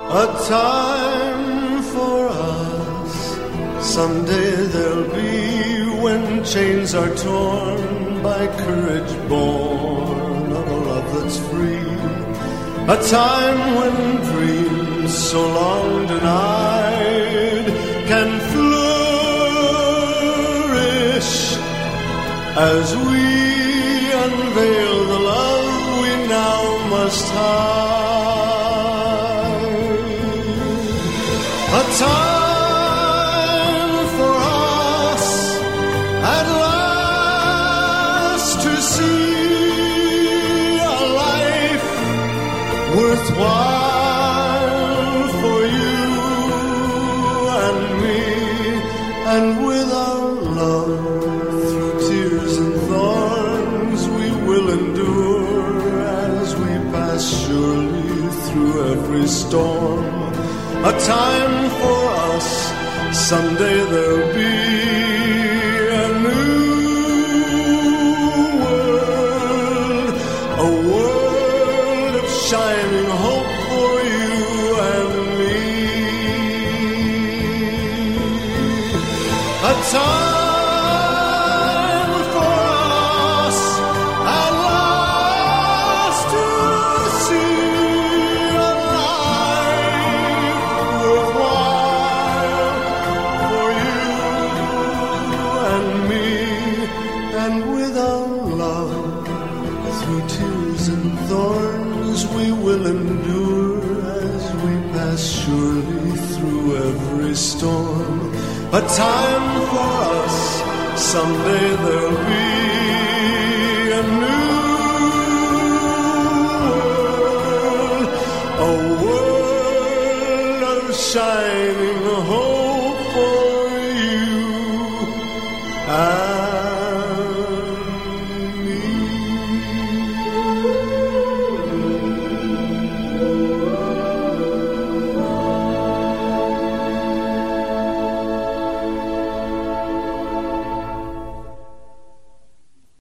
a time for us. Someday there'll be when chains are torn by courage born of a love that's free. A time when dreams so long denied can flourish as we unveil the love we now must hide. A time for us at last to see a life worthwhile for you and me, and with our love through tears and thorns we will endure as we pass surely through every storm. A time for us, someday there'll be a new world, a world of shining hope for you and me. A time for us at last to see a life worthwhile for you and me, and with our love through tears and thorns we will endure as we pass surely through every storm. A time for us, someday there'll be a new world, a world of shining hope for you